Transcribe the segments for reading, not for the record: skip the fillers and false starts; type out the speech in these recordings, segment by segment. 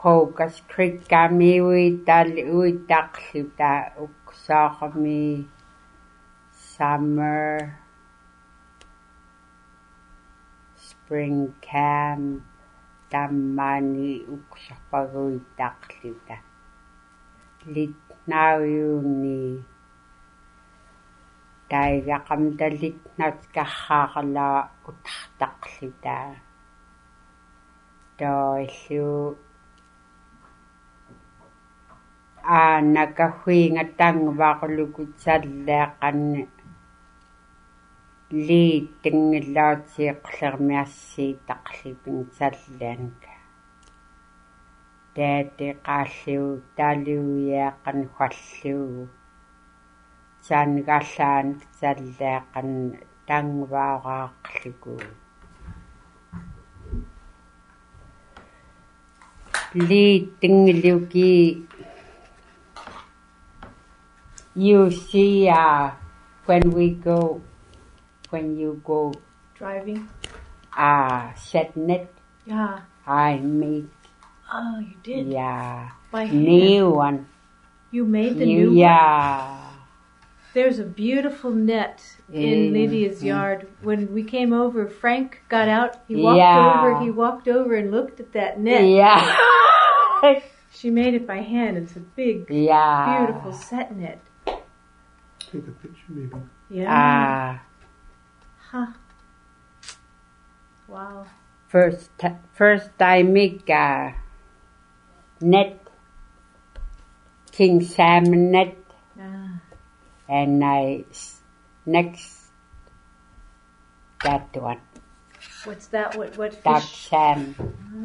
Pocus Creek kami uitaqluta uksaaqami summer spring camp tammani uksarpaguitaqluta litnauyuni taigaqamtalit karraaqala utartaqluta toillu nakahwiingatangvaaqulukutsalleaqanni liittangillaatsiiqlermiassiitaqlipin sallianka taatiqaalliu taliuyaaqan halliu sangallaan salleaqan tangvaaqaaqluku liittingluki you see when you go driving setting it yeah I made you did yeah by hand. New one you made the new yeah one? There's a beautiful net in Lydia's yard. When we came over, Frank got out. He walked over and looked at that net. Yeah. She made it by hand. It's a big, beautiful set net. Take a picture, maybe. Yeah. Wow. First time make net, king salmon net. And next that one. What's that? What fish? That salmon.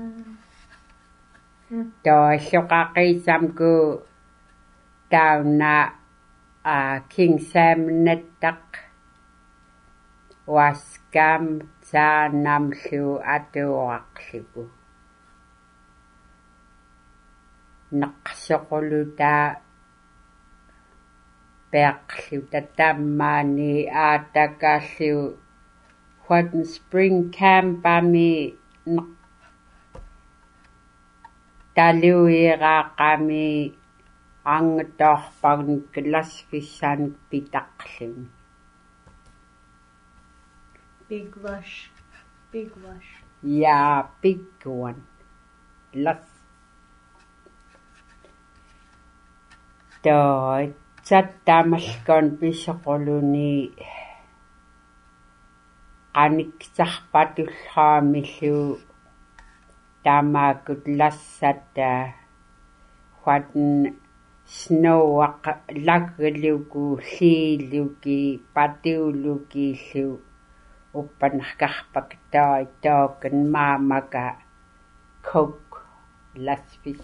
To shokaqissamku tauna king salmon net tak waskam sa namlu atuaqlipu. Naqsoquluta peaqluta tammani aatakallu what spring camp ami taluiraaqami angtorpagn glassfissan pitaqlum big lush yeah big one lush to Sattamalkon pisoquluni qaniksarpatullaamillu tamaakut lassata whatn snowaq lagluku liiluki patiulukiillu uppanarkarpak tookan maamaka coke lasfis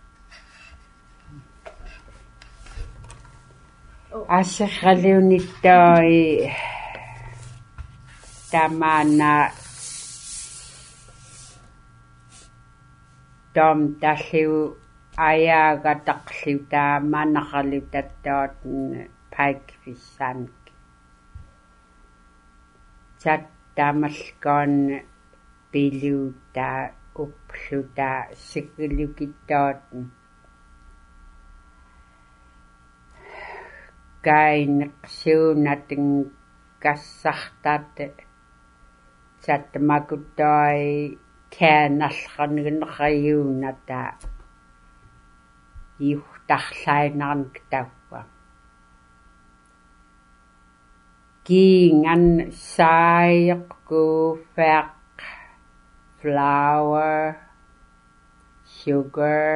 Asaqaliunittoi tamana tom talliu ayaagataqliu taamanaqalutattaat paikfissank sattamalkon piluuta upluta sikilukittoot kainqsuunatin kassartat satmakuttai kaanallqarninerayuunata iuhtarlainarnik tavva kiingan saayeqkuufaaq flour sugar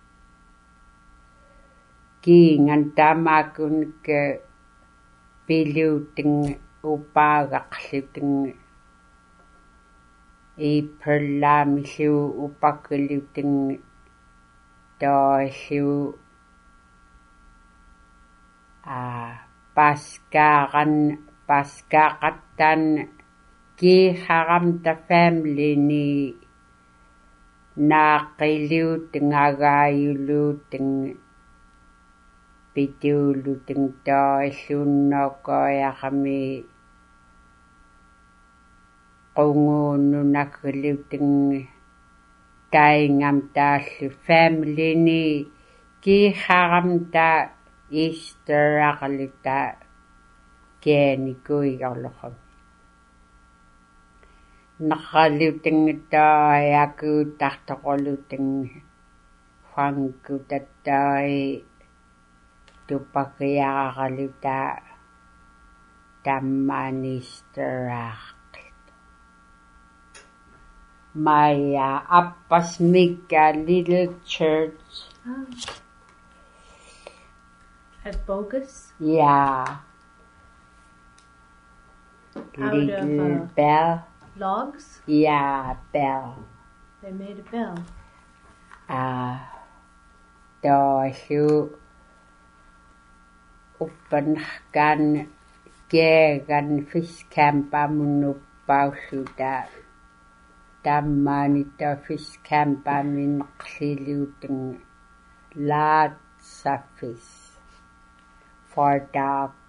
kiingan tamakun piluuting upaagaqluting iperlaamilu upakluting toillu paskaaqattan kiiharamta family ni naaqiluuting agaayuluuting pitiuluting toilluunnoqoyaqami qunguununakluting taingam taallu family-ni kiiharam ta Easter-aqalita kianikuigarluqam naqalutangittaa tartoqolutang Franku tattai tupakiaqaluta tammaanister-aaqit my appas mikka little church At Bogus? Yeah. Out Little of bell. logs? Yeah, bell. They made a bell. Tohu uppanahkan kiegan fiskaampamunuppaulluta tammaanita fiskaampaaminneqliluutang laat Safis for dark